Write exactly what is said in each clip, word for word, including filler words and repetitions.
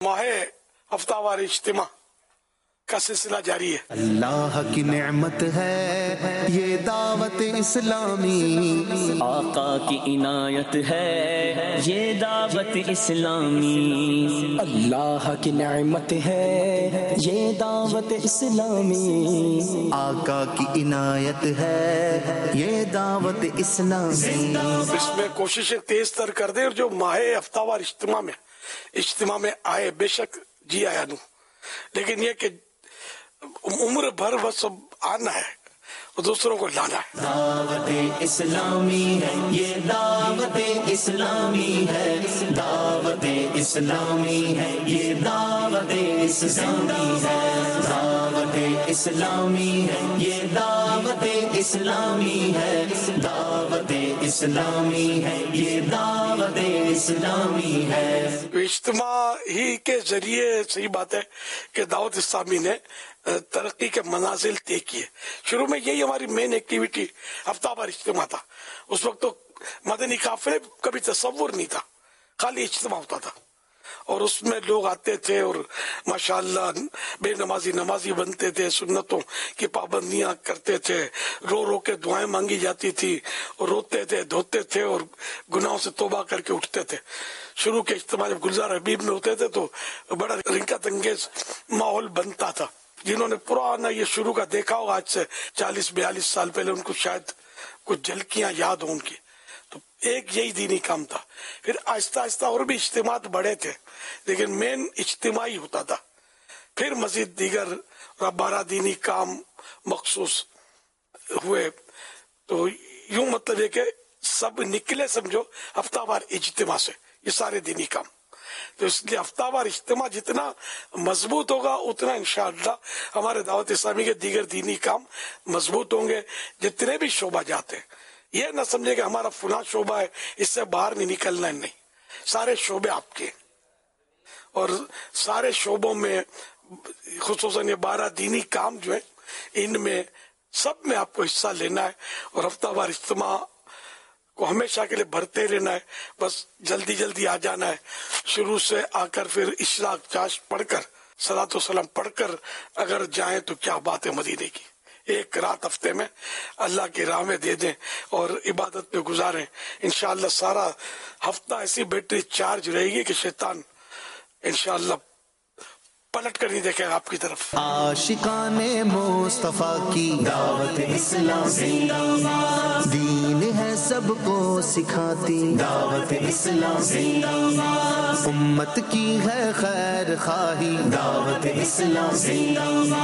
ماہ ہفتہ وار اجتماع کا سلسلہ جاری ہے۔ اللہ کی نعمت ہے یہ دعوت اسلامی، آقا کی عنایت ہے یہ دعوت اسلامی، اللہ کی نعمت ہے یہ دعوت اسلامی، آقا کی عنایت ہے یہ دعوت اسلامی۔ اس میں کوششیں تیز تر کر دیں، اور جو ماہ ہفتہ وار اجتماع میں اجتماع میں آئے بے شک جی آیا نو، لیکن یہ کہ عمر بھر بس آنا ہے اور دوسروں کو لانا ہے۔ دعوت اسلامی ہے یہ دعوت اسلامی ہے، دعوت اسلامی ہے یہ دعوت اسلامی ہے، دعوت اسلامی ہے یہ دعوت اسلامی ہے، دعوت اسلامی ہے یہ دعوت اسلامی ہے۔ اجتماع ہی کے ذریعے صحیح بات ہے کہ دعوت اسلامی نے ترقی کے منازل طے کیے۔ شروع میں یہی ہماری مین ایکٹیویٹی ہفتہ وار اجتماع تھا۔ اس وقت تو مدنی قافلے کبھی تصور نہیں تھا، خالی اجتماع ہوتا تھا، اور اس میں لوگ آتے تھے اور ماشاءاللہ بے نمازی نمازی بنتے تھے، سنتوں کی پابندیاں کرتے تھے، رو رو کے دعائیں مانگی جاتی تھی، اور روتے تھے دھوتے تھے اور گناہوں سے توبہ کر کے اٹھتے تھے۔ شروع کے اجتماع جب گلزار حبیب میں ہوتے تھے تو بڑا رنکت انگیز ماحول بنتا تھا۔ جنہوں نے پرانا یہ شروع کا دیکھا ہوگا آج سے چالیس بیالیس سال پہلے، ان کو شاید کچھ جھلکیاں یاد ہوں ان کی۔ تو ایک یہی دینی کام تھا، پھر آہستہ آہستہ اور بھی اجتماعات بڑے تھے، لیکن مین اجتماعی ہوتا تھا۔ پھر مزید دیگر بارہ دینی کام مخصوص ہوئے، تو یوں مطلب ہے کہ سب نکلے سمجھو ہفتہ وار اجتماع سے یہ سارے دینی کام۔ تو اس لیے ہفتہ وار اجتماع جتنا مضبوط ہوگا اتنا انشاءاللہ ہمارے دعوت اسلامی کے دیگر دینی کام مضبوط ہوں گے۔ جتنے بھی شعبہ جاتے ہیں، یہ نہ سمجھے کہ ہمارا فلاں شعبہ ہے اس سے باہر نہیں نکلنا ہے، نہیں، سارے شعبے آپ کے، اور سارے شعبوں میں خصوصاً یہ بارہ دینی کام جو ہیں ان میں سب میں آپ کو حصہ لینا ہے، اور ہفتہ وار اجتماع کو ہمیشہ کے لیے بھرتے رہنا ہے۔ بس جلدی جلدی آ جانا ہے، شروع سے آ کر پھر اشراق چاش پڑھ کر صلاۃ و سلام پڑھ کر اگر جائیں تو کیا بات ہے مدینے کی۔ ایک رات ہفتے میں اللہ کی راہ میں دے دیں اور عبادت پہ گزاریں، انشاءاللہ سارا ہفتہ ایسی بیٹری چارج رہے گی کہ شیطان انشاءاللہ پلٹ کر نہیں دیکھے آپ کی طرف۔ عاشقان مصطفیٰ کی دعوت اسلامی، دین ہے سب کو سکھاتی، دعوت اسلامی، امت کی ہے خیر خواہی، دعوت اسلامی،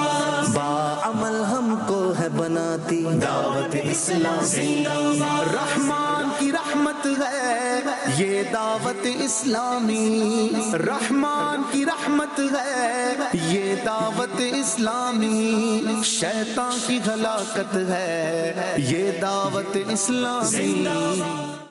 باعمل ہم کو ہے بناتی، دعوت اسلامی، رحمان کی رحمت ہے یہ دعوت اسلامی، رحمان کی رحمت ہے یہ دعوت اسلامی، شیطان کی ہلاکت ہے یہ دعوت اسلامی۔